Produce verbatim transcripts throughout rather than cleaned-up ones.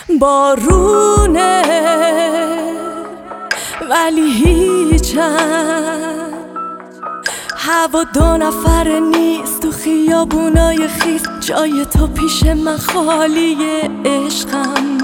بارونه ولی هیچم، هوا دو نفره نیست تو خیابونای خیس، جای تو پیش من خالیه عشقم.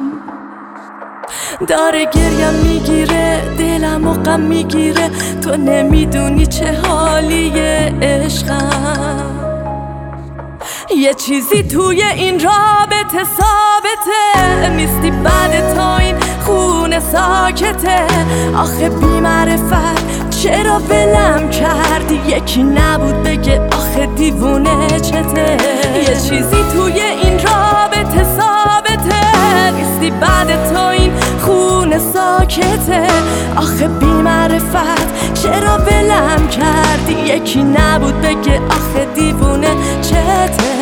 داره گریم میگیره دلم و غم میگیره، تو نمیدونی چه حالیه عشقم. یه چیزی توی این رابطه ثابته، نیستی بعد تا این خونه ساکته. آخه بی معرفت چرا ولم کردی، یکی نبود بگه آخه دیوونه چته. یه چیزی توی این رابطه ثابته، نیستی بعد تا این خونه ساکته. آخه بی معرفت چرا ولم کردی، یکی نبود بگه آخه دیوونه چته.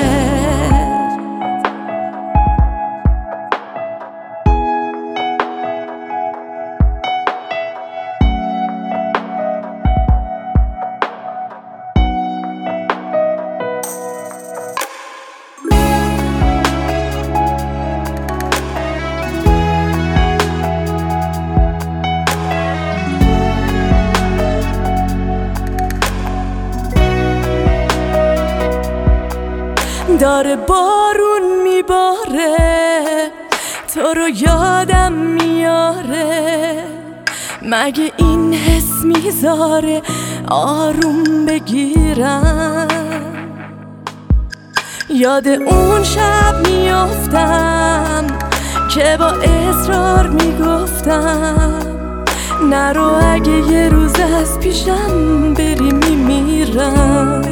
داره بارون میباره تو رو یادم میاره، مگه این حس میذاره آروم بگیرم. یاد اون شب میافتم که با اصرار میگفتم نرو، اگه یه روز از پیشم بری میمیرم.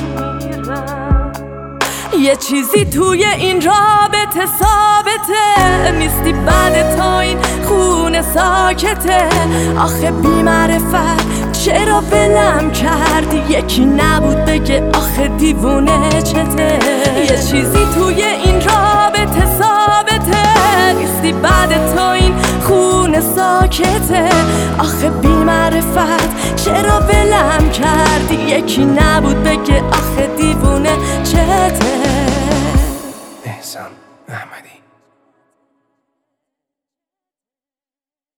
یه چیزی توی این رابطه ثابته، نیستی بعد تا این خونه ساکته. آخه بی معرفت چرا ولم کردی، یکی نبود بگه آخه دیوونه چته. یه چیزی توی این رابطه ثابته، نیستی بعد تا این خونه ساکته. آخه بی معرفت چرا ولم کردی، یکی نبود بگه آخه دیوونه چته. احسان احمدی.